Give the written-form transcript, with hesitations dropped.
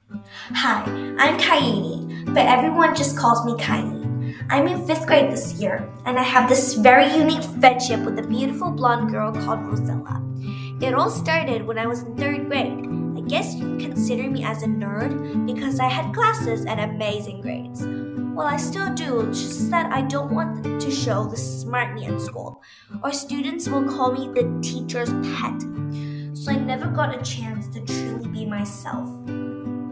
Hi, I'm Kaini, but everyone just calls me Kaini. I'm in 5th grade this year, and I have this very unique friendship with a beautiful blonde girl called Rosella. It all started when I was in 3rd grade. I guess you can consider me as a nerd because I had classes and amazing grades. Well, I still do, it's just that I don't want to show the smart me in school, or students will call me the teacher's pet. So I never got a chance to truly be myself.